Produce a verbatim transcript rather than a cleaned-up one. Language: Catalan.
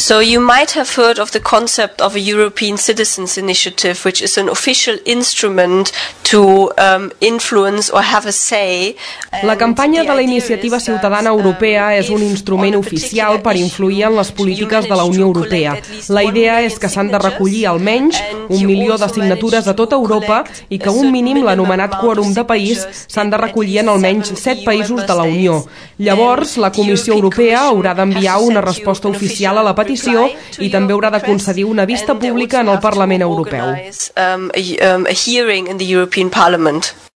So you might have heard of the concept of a European Citizens Initiative, which is an official instrument to um, influence or have a say. La campanya de la Iniciativa Ciutadana Europea és un instrument oficial per influir en les polítiques de la Unió Europea. La idea és que s'han de recollir almenys un milió de signatures a tota Europa i que un mínim, l'anomenat quòrum de país, s'han de recollir en almenys set països de la Unió. Llavors, la Comissió Europea haurà d'enviar una resposta oficial a la petició i també haurà de concedir una vista pública en el Parlament Europeu. Um, a, um, a hearing in the European Parliament.